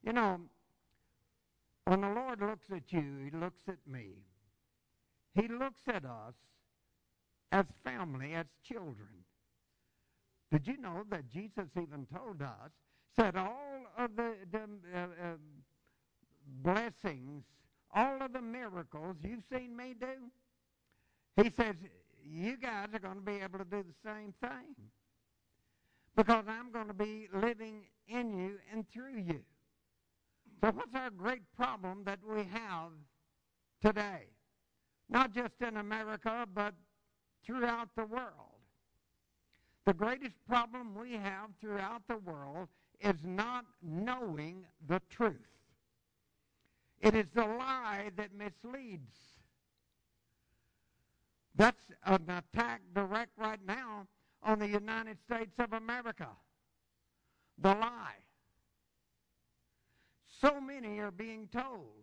You know, when the Lord looks at you, He looks at me. He looks at us as family, as children. Did you know that Jesus even told us, said all of the blessings, all of the miracles you've seen me do? He says, you guys are going to be able to do the same thing. Because I'm going to be living in you and through you. So what's our great problem that we have today? Not just in America, but throughout the world. The greatest problem we have throughout the world is not knowing the truth. It is the lie that misleads. That's an attack direct right now on the United States of America. The lie. So many are being told,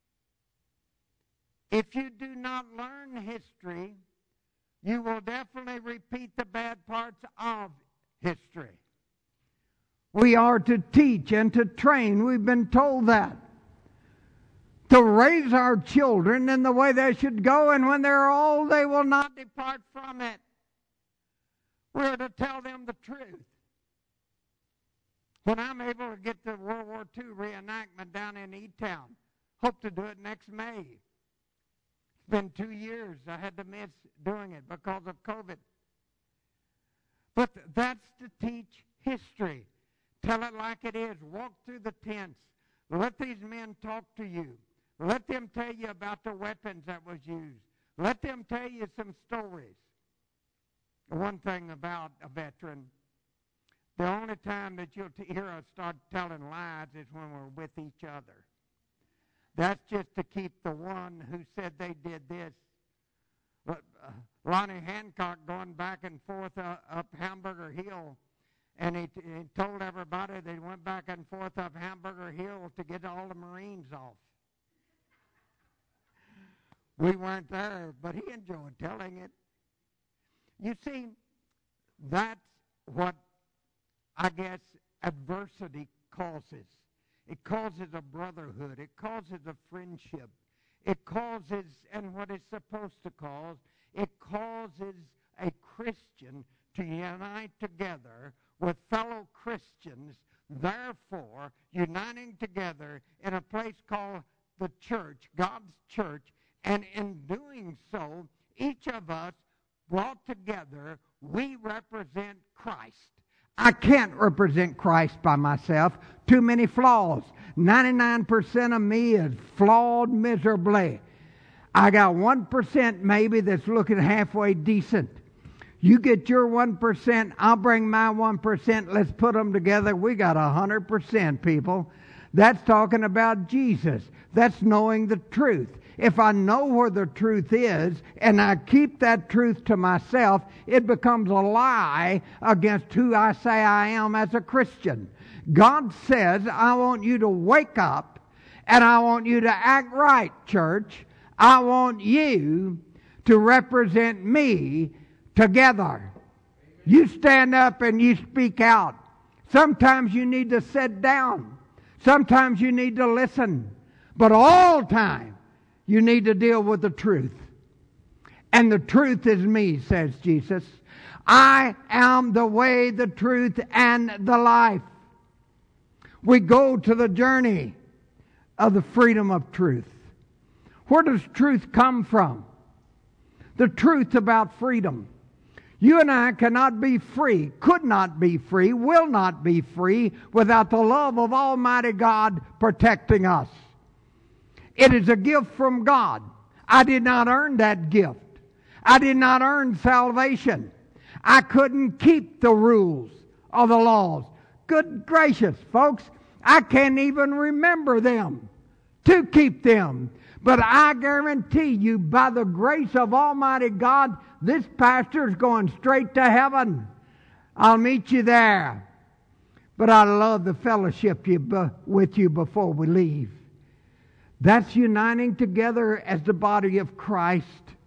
if you do not learn history, you will definitely repeat the bad parts of history. We are to teach and to train. We've been told that. To raise our children in the way they should go, and when they're old, they will not depart from it. We're to tell them the truth. When I'm able to get the World War II reenactment down in E-Town, hope to do it next May. It's been 2 years. I had to miss doing it because of COVID. But that's to teach history. Tell it like it is. Walk through the tents. Let these men talk to you. Let them tell you about the weapons that was used. Let them tell you some stories. One thing about a veteran, the only time that you'll hear us start telling lies is when we're with each other. That's just to keep the one who said they did this. Lonnie Hancock going back and forth up Hamburger Hill, and he told everybody they went back and forth up Hamburger Hill to get all the Marines off. We weren't there, but he enjoyed telling it. You see, that's what I guess adversity causes. It causes a brotherhood. It causes a friendship. It causes, and what it's supposed to cause, it causes a Christian to unite together with fellow Christians, therefore uniting together in a place called the church, God's church, and in doing so, each of us brought together, we represent Christ. I can't represent Christ by myself. Too many flaws. 99% of me is flawed miserably. I got 1% maybe that's looking halfway decent. You get your 1%, I'll bring my 1%. Let's put them together. We got 100%, people. That's talking about Jesus. That's knowing the truth. If I know where the truth is and I keep that truth to myself, it becomes a lie against who I say I am as a Christian. God says, I want you to wake up and I want you to act right, church. I want you to represent me together. You stand up and you speak out. Sometimes you need to sit down. Sometimes you need to listen. But all time, you need to deal with the truth. And the truth is me, says Jesus. I am the way, the truth, and the life. We go to the journey of the freedom of truth. Where does truth come from? The truth about freedom. You and I cannot be free, could not be free, will not be free without the love of Almighty God protecting us. It is a gift from God. I did not earn that gift. I did not earn salvation. I couldn't keep the rules or the laws. Good gracious, folks, I can't even remember them to keep them. But I guarantee you, by the grace of Almighty God, this pastor is going straight to heaven. I'll meet you there. But I love the fellowship with you before we leave. That's uniting together as the body of Christ.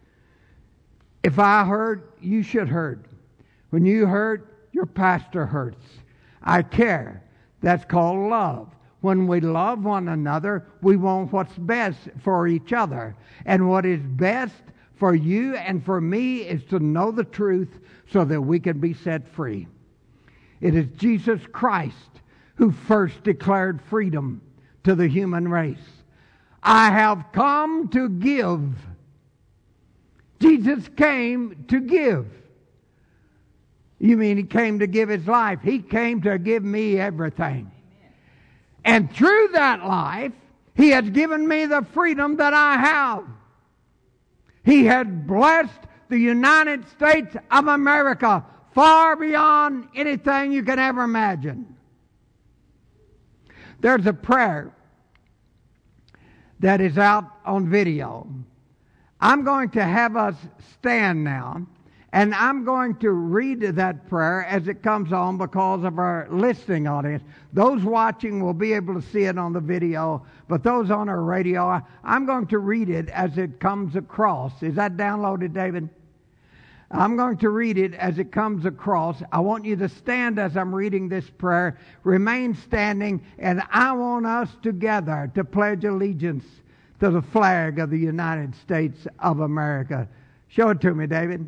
If I hurt, you should hurt. When you hurt, your pastor hurts. I care. That's called love. When we love one another, we want what's best for each other. And what is best for you and for me is to know the truth so that we can be set free. It is Jesus Christ who first declared freedom to the human race. I have come to give. Jesus came to give. You mean He came to give His life? He came to give me everything. And through that life, He has given me the freedom that I have. He has blessed the United States of America far beyond anything you can ever imagine. There's a prayer that is out on video. I'm going to have us stand now, and I'm going to read that prayer as it comes on because of our listening audience. Those watching will be able to see it on the video, but those on our radio, I'm going to read it as it comes across. Is that downloaded, David? I'm going to read it as it comes across. I want you to stand as I'm reading this prayer. Remain standing, and I want us together to pledge allegiance to the flag of the United States of America. Show it to me, David.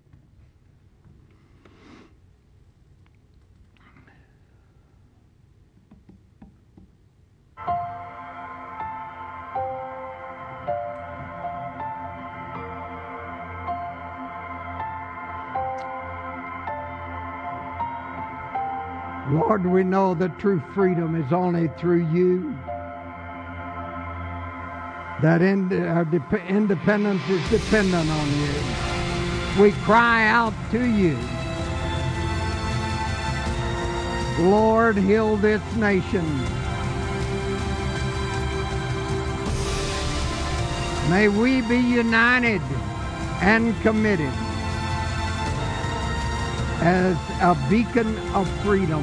Lord, we know that true freedom is only through You. That our independence is dependent on You. We cry out to You. Lord, heal this nation. May we be united and committed as a beacon of freedom.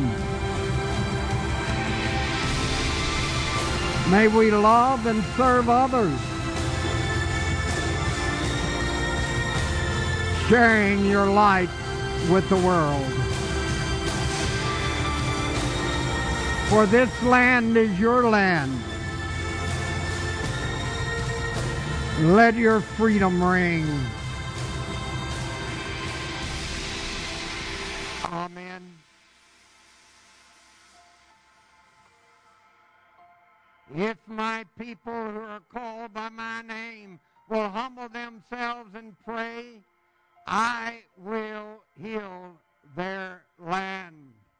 May we love and serve others, sharing Your light with the world. For this land is Your land. Let Your freedom ring. Amen. If my people who are called by My name will humble themselves and pray, I will heal their land.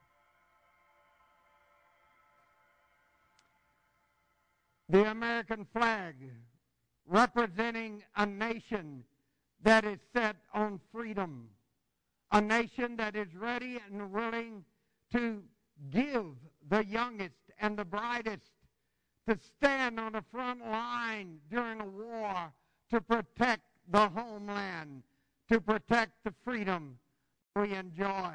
The American flag, representing a nation that is set on freedom, a nation that is ready and willing to give the youngest and the brightest to stand on the front line during a war to protect the homeland, to protect the freedom we enjoy.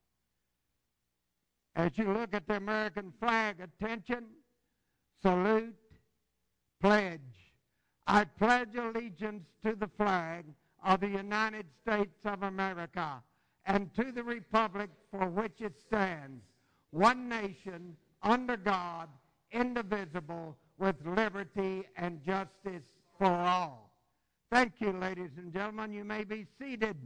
As you look at the American flag, attention, salute, pledge. I pledge allegiance to the flag of the United States of America and to the republic for which it stands, one nation, under God, indivisible, with liberty and justice for all. Thank you, ladies and gentlemen. You may be seated.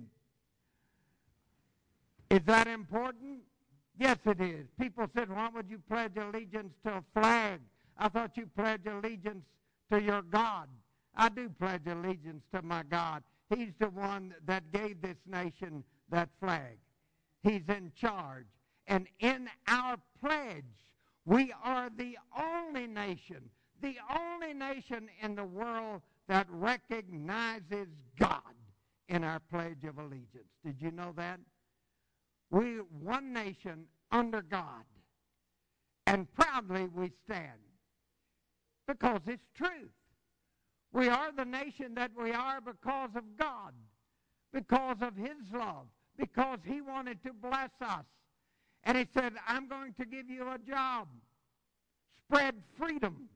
Is that important? Yes, it is. People said, why would you pledge allegiance to a flag? I thought you pledged allegiance to your God. I do pledge allegiance to my God. He's the one that gave this nation that flag. He's in charge. And in our pledge, we are the only nation in the world that recognizes God in our Pledge of Allegiance. Did you know that? We're one nation under God. And proudly we stand because it's truth. We are the nation that we are because of God, because of His love, because He wanted to bless us. And He said, I'm going to give you a job. Spread freedom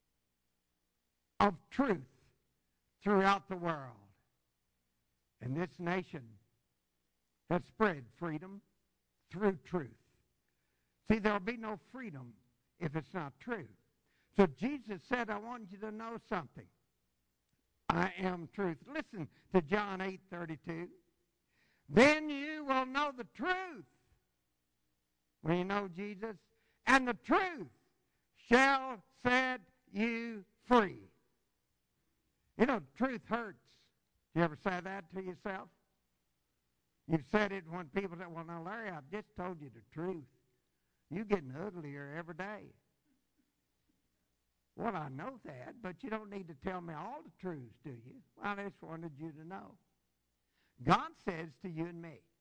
of truth throughout the world. And this nation has spread freedom through truth. See, there'll be no freedom if it's not true. So Jesus said, I want you to know something. I am truth. Listen to John 8:32. Then you will know the truth. When you know Jesus, and the truth shall set you free. You know, truth hurts. You ever say that to yourself? You've said it when people say, well, now, Larry, I've just told you the truth. You're getting uglier every day. Well, I know that, but you don't need to tell me all the truths, do you? Well, I just wanted you to know. God says to you and me,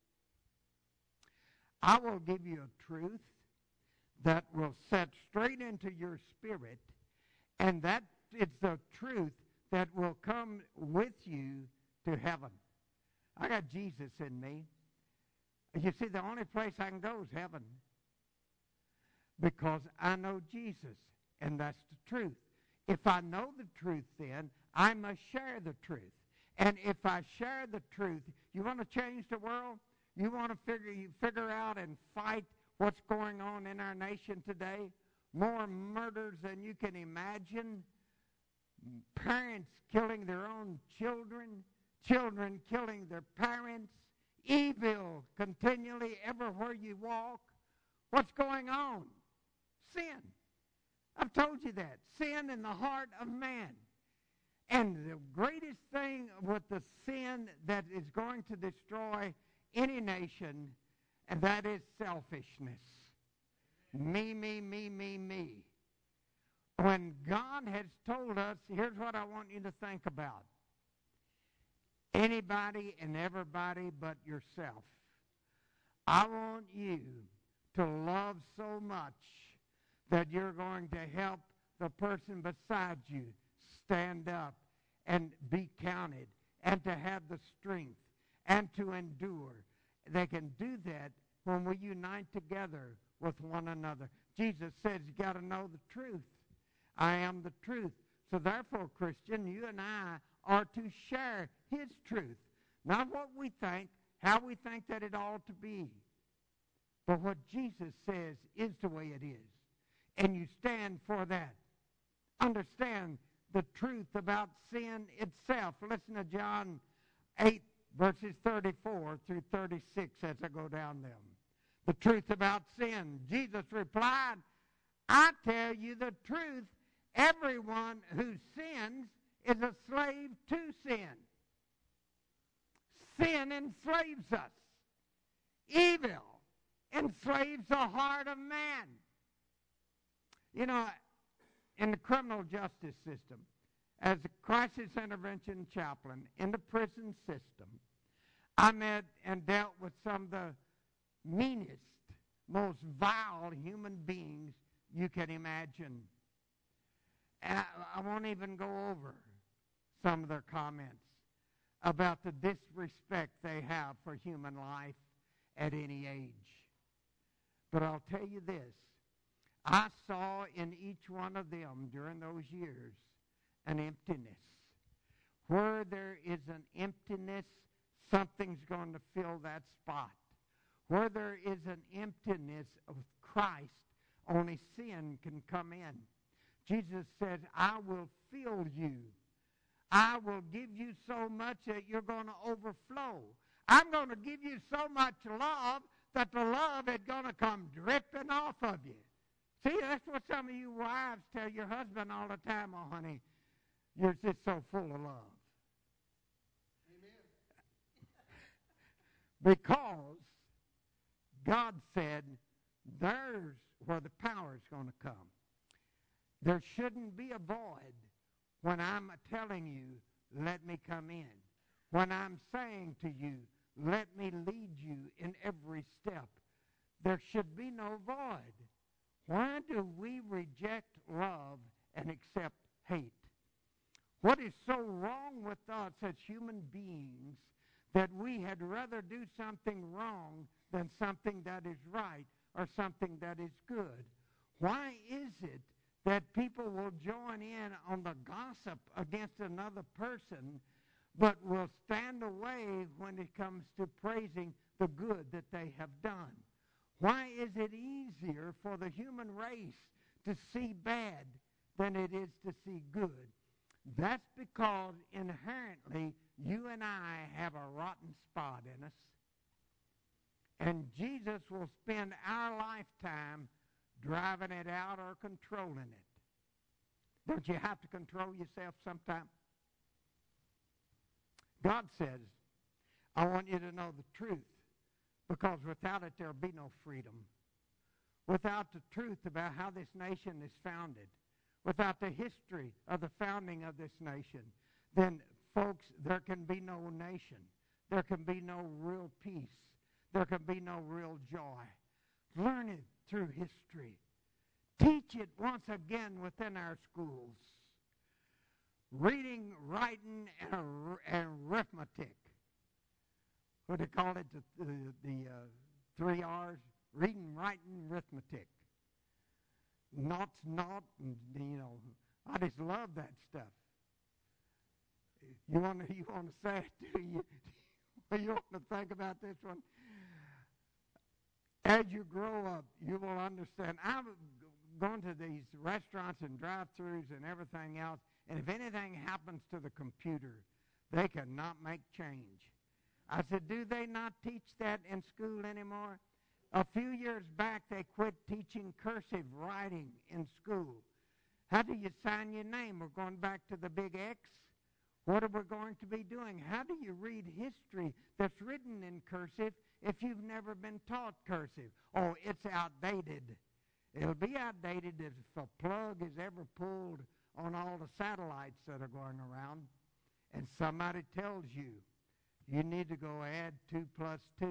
I will give you a truth that will set straight into your spirit, and that is the truth that will come with you to heaven. I got Jesus in me. You see, the only place I can go is heaven because I know Jesus, and that's the truth. If I know the truth, then I must share the truth. And if I share the truth, you want to change the world? You want to figure out and fight what's going on in our nation today? More murders than you can imagine. Parents killing their own children. Children killing their parents. Evil continually everywhere you walk. What's going on? Sin. I've told you that. Sin in the heart of man. And the greatest thing with the sin that is going to destroy any nation, and that is selfishness. Me, me, me, me, me. When God has told us, here's what I want you to think about. Anybody and everybody but yourself. I want you to love so much that you're going to help the person beside you stand up and be counted and to have the strength and to endure. They can do that when we unite together with one another. Jesus says you got to know the truth. I am the truth. So therefore, Christian, you and I are to share his truth. Not what we think, how we think that it ought to be, but what Jesus says is the way it is. And you stand for that. Understand the truth about sin itself. Listen to John 8, verses 34 through 36 as I go down them. The truth about sin. Jesus replied, I tell you the truth. Everyone who sins is a slave to sin. Sin enslaves us. Evil enslaves the heart of man. You know, in the criminal justice system, as a crisis intervention chaplain in the prison system, I met and dealt with some of the meanest, most vile human beings you can imagine. And I won't even go over some of their comments about the disrespect they have for human life at any age. But I'll tell you this. I saw in each one of them during those years an emptiness. Where there is an emptiness, something's going to fill that spot. Where there is an emptiness of Christ, only sin can come in. Jesus said, I will fill you. I will give you so much that you're going to overflow. I'm going to give you so much love that the love is going to come dripping off of you. See, that's what some of you wives tell your husband all the time, oh, honey, you're just so full of love. Amen. Because God said, there's where the power is going to come. There shouldn't be a void when I'm telling you, let me come in. When I'm saying to you, let me lead you in every step. There should be no void. Why do we reject love and accept hate? What is so wrong with us as human beings that we had rather do something wrong than something that is right or something that is good? Why is it that people will join in on the gossip against another person but will stand away when it comes to praising the good that they have done? Why is it easier for the human race to see bad than it is to see good. That's because inherently you and I have a rotten spot in us. And Jesus will spend our lifetime driving it out or controlling it. Don't you have to control yourself sometime? God says, I want you to know the truth, because without it there'll be no freedom. Without the truth about how this nation is founded, without the history of the founding of this nation, then, folks, there can be no nation. There can be no real peace. There can be no real joy. Learn it through history. Teach it once again within our schools. Reading, writing, and arithmetic. What do they call it? The 3 R's? Reading, writing, arithmetic. Naught's naught, and, I just love that stuff. You want to say it, do you? You want to think about this one? As you grow up, you will understand. I've gone to these restaurants and drive-thrus and everything else, and if anything happens to the computer, they cannot make change. I said, do they not teach that in school anymore? A few years back, they quit teaching cursive writing in school. How do you sign your name? We're going back to the big X. What are we going to be doing? How do you read history that's written in cursive if you've never been taught cursive? Oh, it's outdated. It'll be outdated if a plug is ever pulled on all the satellites that are going around and somebody tells you, you need to go add 2 plus 2.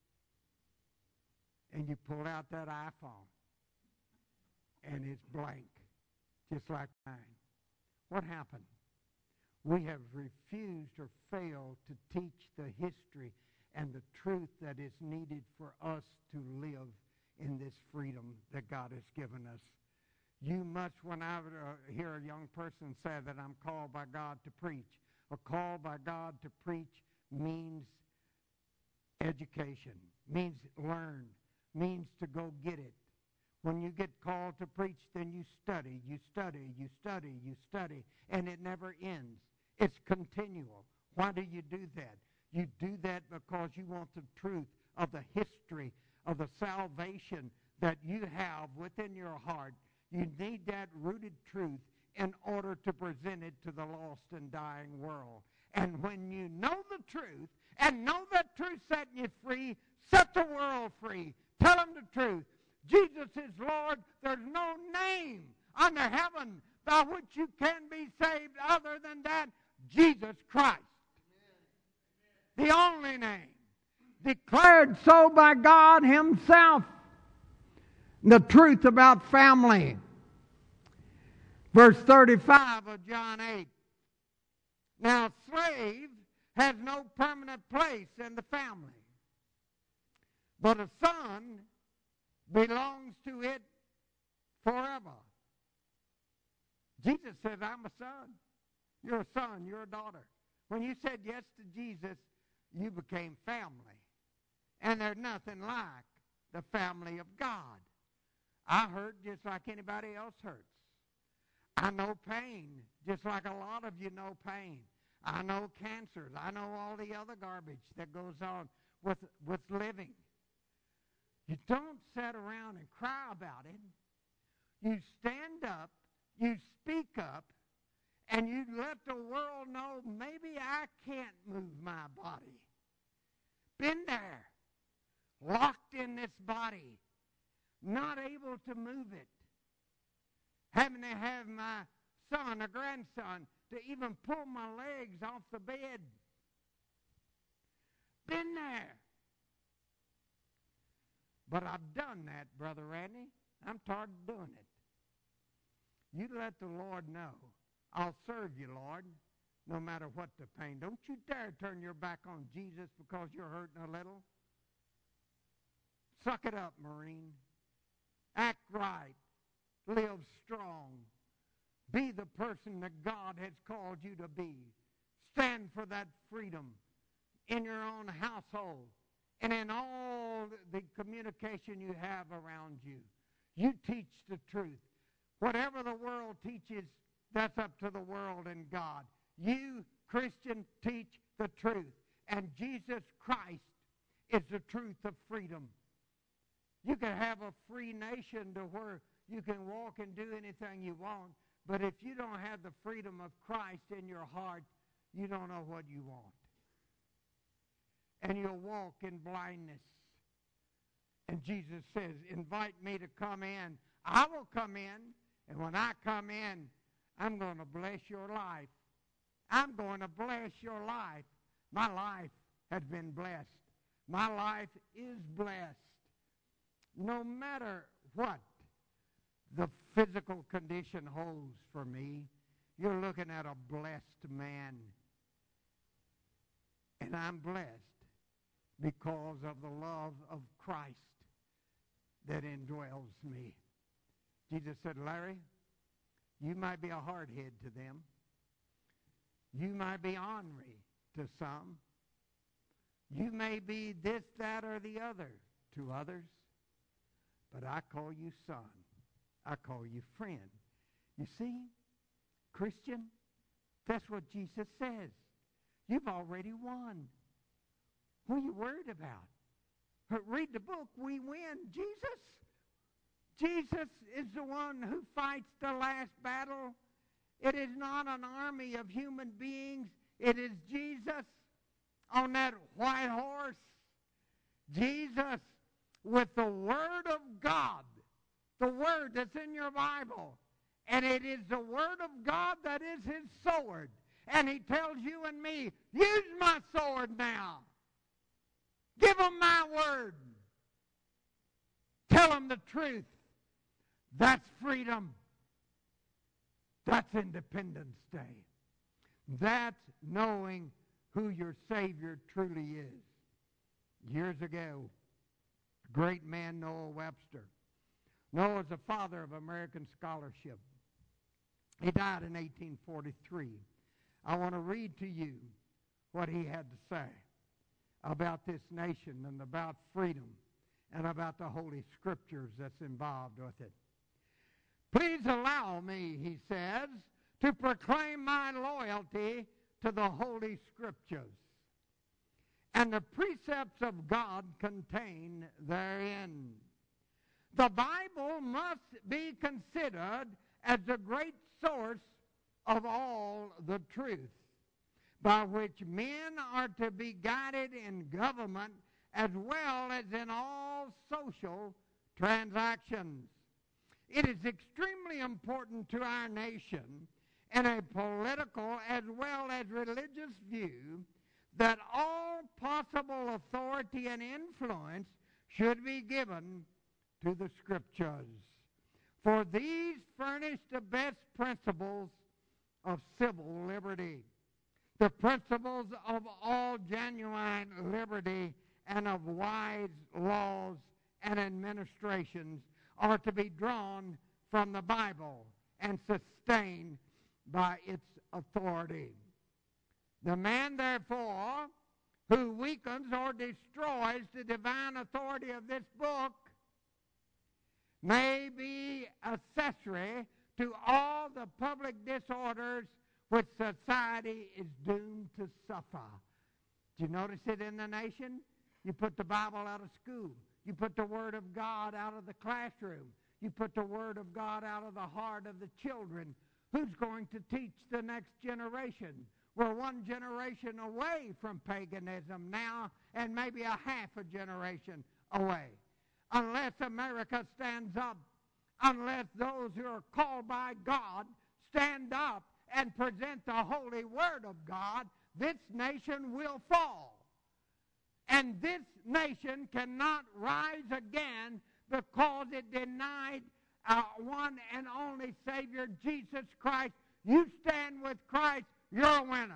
And you pull out that iPhone and it's blank, just like mine. What happened? We have refused or failed to teach the history and the truth that is needed for us to live in this freedom that God has given us. You must, when I hear a young person say that I'm called by God to preach, a call by God to preach means education, means learn, means to go get it. When you get called to preach, then you study, you study, you study, you study, and it never ends. It's continual. Why do you do that? You do that because you want the truth of the history of the salvation that you have within your heart. You need that rooted truth in order to present it to the lost and dying world. And when you know the truth and know that truth setting you free, set the world free. Tell them the truth. Jesus is Lord. There's no name under heaven by which you can be saved other than that, Jesus Christ. Amen. The only name. Declared so by God himself. The truth about family. Verse 35 of John 8. Now, slave has no permanent place in the family, but a son belongs to it forever. Jesus says, I'm a son. You're a son. You're a daughter. When you said yes to Jesus, you became family. And there's nothing like the family of God. I hurt just like anybody else hurts. I know pain just like a lot of you know pain. I know cancers. I know all the other garbage that goes on with living. You don't sit around and cry about it. You stand up, you speak up, and you let the world know maybe I can't move my body. Been there, locked in this body, not able to move it. Having to have my son or grandson to even pull my legs off the bed. Been there. But I've done that, Brother Randy. I'm tired of doing it. You let the Lord know. I'll serve you, Lord, no matter what the pain. Don't you dare turn your back on Jesus because you're hurting a little. Suck it up, Marine. Act right. Live strong. Be the person that God has called you to be. Stand for that freedom in your own household and in all the communication you have around you. You teach the truth. Whatever the world teaches, that's up to the world and God. You, Christian, teach the truth. And Jesus Christ is the truth of freedom. You can have a free nation to where you can walk and do anything you want, but if you don't have the freedom of Christ in your heart, you don't know what you want. And you'll walk in blindness. And Jesus says, invite me to come in. I will come in, and when I come in, I'm going to bless your life. I'm going to bless your life. My life has been blessed. My life is blessed. No matter what the physical condition holds for me, you're looking at a blessed man. And I'm blessed because of the love of Christ that indwells me. Jesus said, Larry, you might be a hardhead to them. You might be ornery to some. You may be this, that, or the other to others. But I call you son. I call you friend. You see, Christian, that's what Jesus says. You've already won. What are you worried about? Read the book. We win. Jesus is the one who fights the last battle. It is not an army of human beings. It is Jesus on that white horse. Jesus with the Word of God, the Word that's in your Bible. And it is the Word of God that is His sword. And He tells you and me, use my sword now. Give them my word. Tell them the truth. That's freedom. That's Independence Day. That's knowing who your Savior truly is. Years ago, great man Noah Webster. Noah is the father of American scholarship. He died in 1843. I want to read to you what he had to say about this nation and about freedom and about the Holy Scriptures that's involved with it. Please allow me, he says, to proclaim my loyalty to the Holy Scriptures and the precepts of God contained therein. The Bible must be considered as the great source of all the truth by which men are to be guided in government as well as in all social transactions. It is extremely important to our nation in a political as well as religious view that all possible authority and influence should be given to the Scriptures. For these furnish the best principles of civil liberty, the principles of all genuine liberty and of wise laws and administrations are to be drawn from the Bible and sustained by its authority. The man, therefore, who weakens or destroys the divine authority of this book may be accessory to all the public disorders which society is doomed to suffer. Do you notice it in the nation? You put the Bible out of school. You put the Word of God out of the classroom. You put the Word of God out of the heart of the children. Who's going to teach the next generation? We're one generation away from paganism now, and maybe a half a generation away. Unless America stands up, unless those who are called by God stand up and present the holy Word of God, this nation will fall. And this nation cannot rise again because it denied one and only Savior, Jesus Christ. You stand with Christ, you're a winner.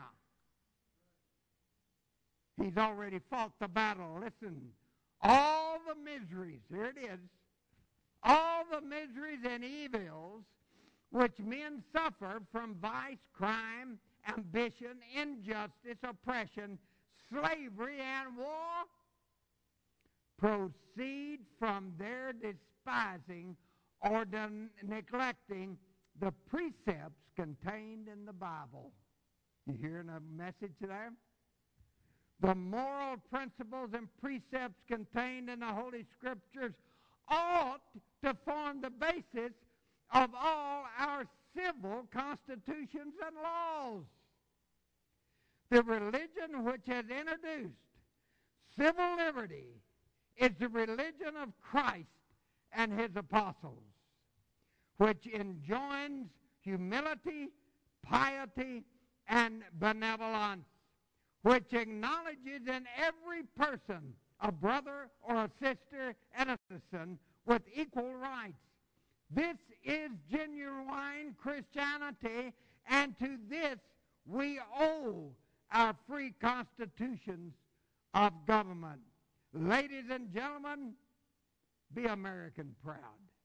He's already fought the battle. Listen, all the miseries, here it is, all the miseries and evils which men suffer from vice, crime, ambition, injustice, oppression, slavery, and war proceed from their despising or neglecting the precepts contained in the Bible. You hearing a message there? The moral principles and precepts contained in the Holy Scriptures ought to form the basis of all our civil constitutions and laws. The religion which has introduced civil liberty is the religion of Christ and his apostles, which enjoins humility, piety, and benevolence, which acknowledges in every person a brother or a sister and a citizen with equal rights. This is genuine Christianity, and to this we owe our free constitutions of government. Ladies and gentlemen, be American proud.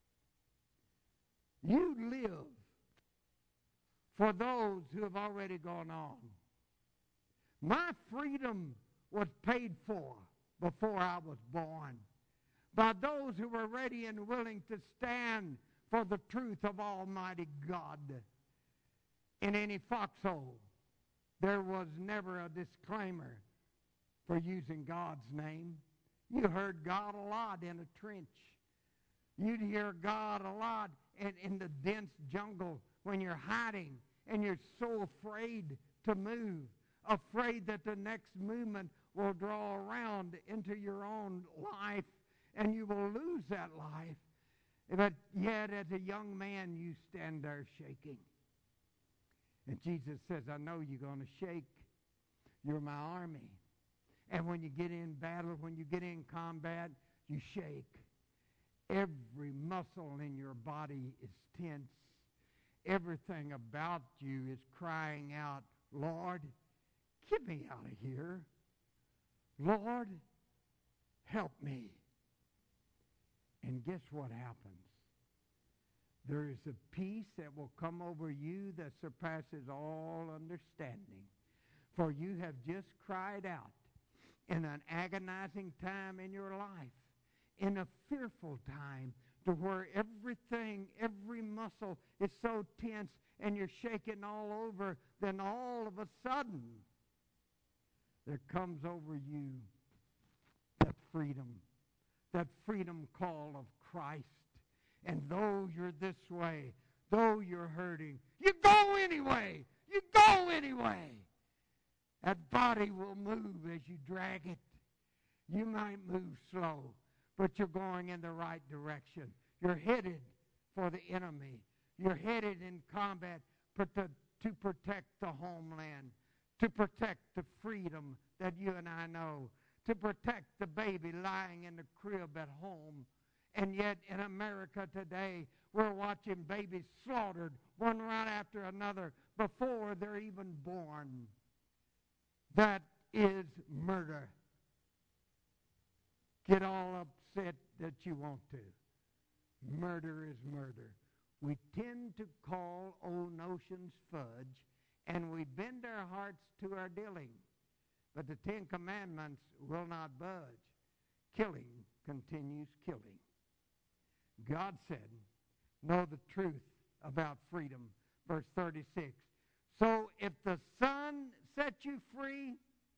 You live for those who have already gone on. My freedom was paid for before I was born by those who were ready and willing to stand for the truth of Almighty God. In any foxhole, there was never a disclaimer for using God's name. You heard God a lot in a trench. You'd hear God a lot in the dense jungle when you're hiding and you're so afraid to move, afraid that the next movement will draw around into your own life and you will lose that life. But yet as a young man you stand there shaking. And Jesus says, I know you're going to shake. You're my army. And when you get in battle, when you get in combat, you shake. Every muscle in your body is tense. Everything about you is crying out, Lord, get me out of here. Lord, help me. And guess what happens? There is a peace that will come over you that surpasses all understanding. For you have just cried out in an agonizing time in your life, in a fearful time, to where everything, every muscle is so tense and you're shaking all over, then all of a sudden there comes over you that freedom call of Christ. And though you're this way, though you're hurting, you go anyway. You go anyway. That body will move as you drag it. You might move slow, but you're going in the right direction. You're headed for the enemy. You're headed in combat to protect the homeland, to protect the freedom that you and I know, to protect the baby lying in the crib at home. And yet in America today, we're watching babies slaughtered one right after another before they're even born. That is murder. Get all upset that you want to. Murder is murder. We tend to call old notions fudge, and we bend our hearts to our dealing. But the Ten Commandments will not budge. Killing continues killing. God said, know the truth about freedom. Verse 36. So if the Son sets you free,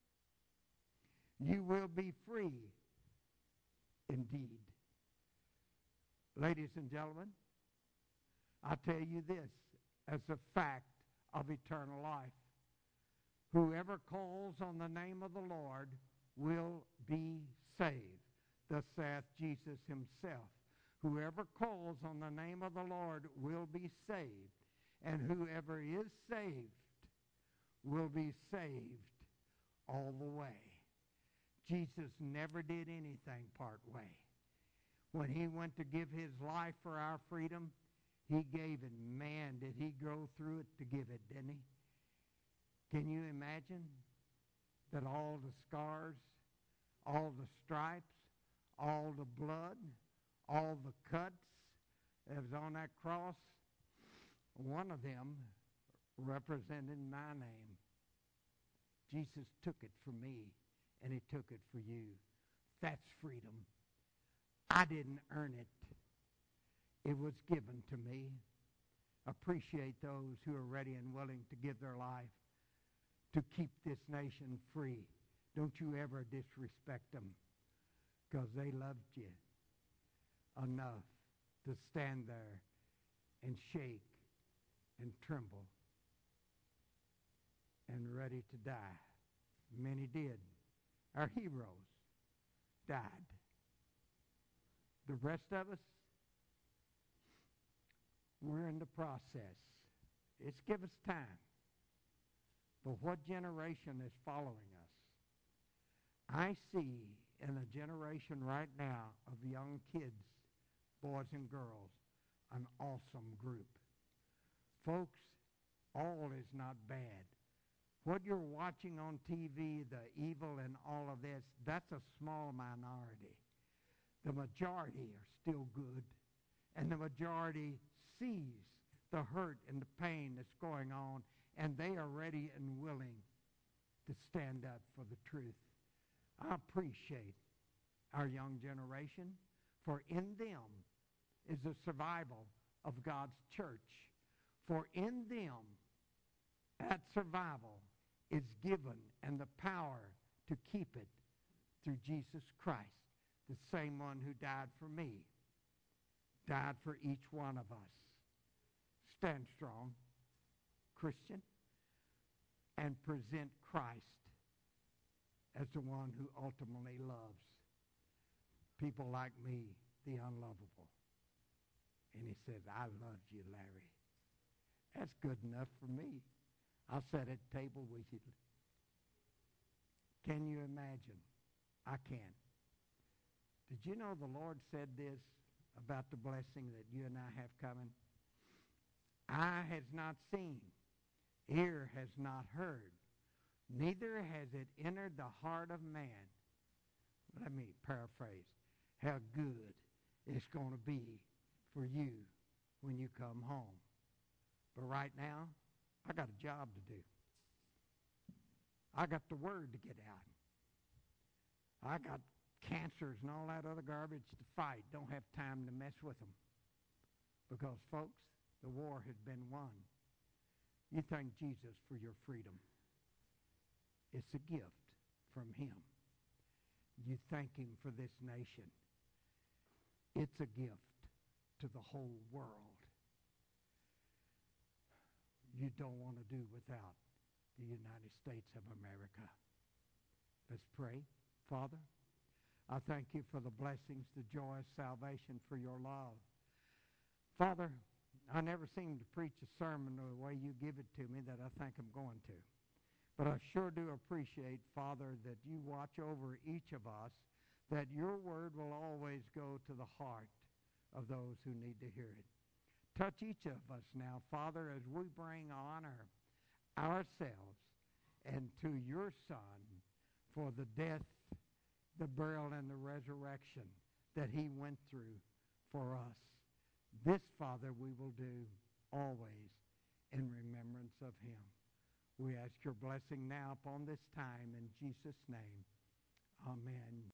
you will be free indeed. Ladies and gentlemen, I tell you this as a fact of eternal life. Whoever calls on the name of the Lord will be saved. Thus saith Jesus himself. Whoever calls on the name of the Lord will be saved. And whoever is saved will be saved all the way. Jesus never did anything part way. When he went to give his life for our freedom, he gave it. Man, did he go through it to give it, didn't he? Can you imagine that all the scars, all the stripes, all the blood, all the cuts that was on that cross, one of them represented my name. Jesus took it for me, and he took it for you. That's freedom. I didn't earn it. It was given to me. Appreciate those who are ready and willing to give their life to keep this nation free. Don't you ever disrespect them, because they loved you enough to stand there and shake and tremble and ready to die. Many did. Our heroes died. The rest of us, we're in the process. It's give us time. But what generation is following us? I see in a generation right now of young kids, boys and girls, an awesome group. Folks, all is not bad. What you're watching on TV, the evil and all of this, that's a small minority. The majority are still good, and the majority sees the hurt and the pain that's going on, and they are ready and willing to stand up for the truth. I appreciate our young generation, for in them is the survival of God's church. For in them, that survival is given and the power to keep it through Jesus Christ, the same one who died for me, died for each one of us. Stand strong, Christian, and present Christ as the one who ultimately loves people like me, the unlovable. And he says, I love you, Larry. That's good enough for me. I'll sit at the table with you. Can you imagine? I can. Did you know the Lord said this about the blessing that you and I have coming? Eye has not seen, ear has not heard, neither has it entered the heart of man. Let me paraphrase. How good it's going to be for you when you come home. But right now, I got a job to do. I got the word to get out. I got cancers and all that other garbage to fight. Don't have time to mess with them. Because, folks, the war has been won. You thank Jesus for your freedom. It's a gift from him. You thank him for this nation. It's a gift to the whole world. You don't want to do without the United States of America. Let's pray. Father, I thank you for the blessings, the joy, salvation, for your love. Father, I never seem to preach a sermon the way you give it to me that I think I'm going to. But I sure do appreciate, Father, that you watch over each of us, that your word will always go to the heart of those who need to hear it. Touch each of us now, Father, as we bring honor ourselves and to your Son for the death, the burial, and the resurrection that he went through for us. This, Father, we will do always in remembrance of him. We ask your blessing now upon this time in Jesus' name. Amen.